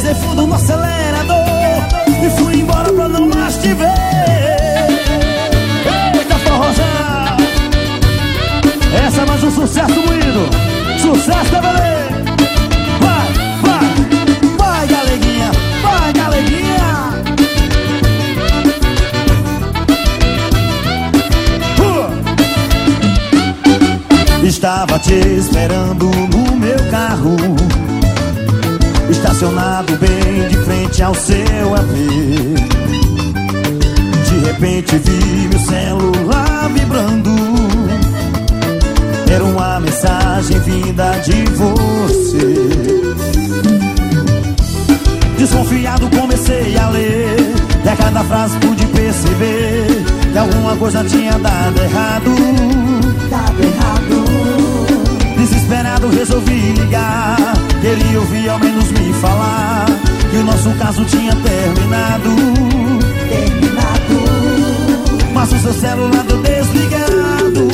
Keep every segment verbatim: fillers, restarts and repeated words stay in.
pisei fundo no acelerador e fui embora pra não mais te ver. Eita, forrozão! Essa é mais um sucesso moído. Sucesso da beleza. Vai, vai, vai, galeguinha, vai, galeguinha. uh! Estava te esperando no meu carro, estacionado bem de frente ao seu A P. De repente vi meu celular vibrando. Era uma mensagem vinda de você. Desconfiado comecei a ler, e a cada frase pude perceber que alguma coisa tinha dado errado. Dado errado. Desesperado resolvi ligar, queria ouvir ao menos me falar que o nosso caso tinha terminado. Terminado. Mas o seu celular deu desligado.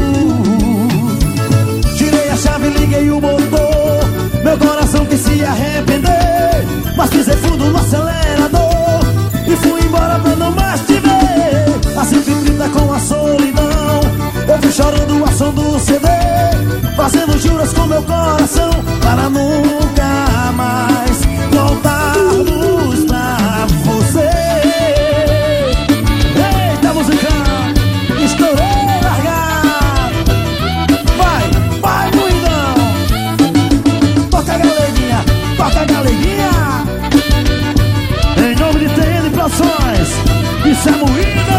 Tirei a chave, liguei o motor. Meu coração quis se arrepender, mas pisei fundo no acelerador e fui embora pra não mais te ver. A cento e trinta com a solidão, eu fui chorando a som do C D, fazendo juras com meu coração para nunca mais voltarmos pra você. Eita, musicão, estourei largado. Vai, vai, moidão. Toca a galeguinha, toca a galeguinha. Em nome de T N Produções, isso é moído.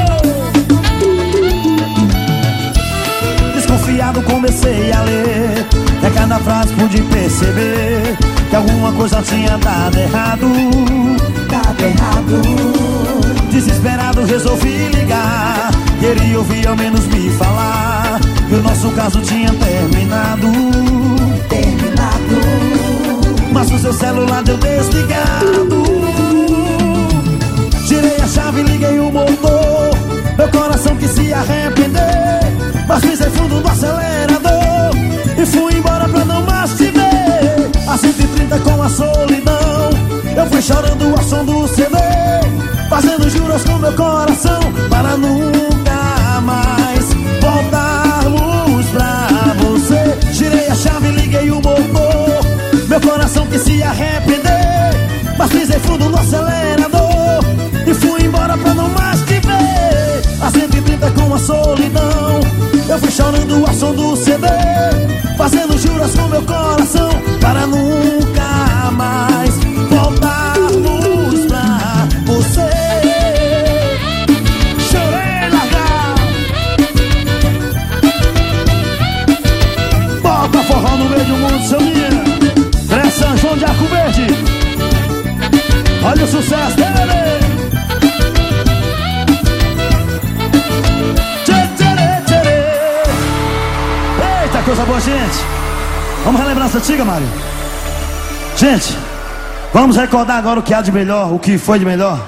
Desconfiado comecei a ler, e a cada frase pude perceber que alguma coisa tinha dado errado. Dado errado. Desesperado resolvi ligar, queria ouvir ao menos me falar que o nosso caso tinha terminado. Terminado. Mas o seu celular deu desligado. Tirei a chave, liguei o motor. Meu coração quis se arrepender, mas pisei fundo no acelerador e fui embora pra não mais te ver. A cento e trinta com a solidão, eu fui chorando a som do C D, fazendo juras com meu coração para nunca mais voltarmos pra você. Tirei a chave, liguei o motor. Meu coração quis se arrepender, mas pisei fundo no acelerador e fui embora pra não mais te ver. A cento e trinta com a solidão, eu fui chorando a som do C D, fazendo juras com meu coração para nunca mais voltarmos pra você. Chorei largar. Bota forró no meio do mundo, seu menino. São João de Arco Verde. Olha o sucesso dele. Eita, coisa boa, gente. Vamos relembrar essa antiga, Mário. Gente, vamos recordar agora o que há de melhor, o que foi de melhor.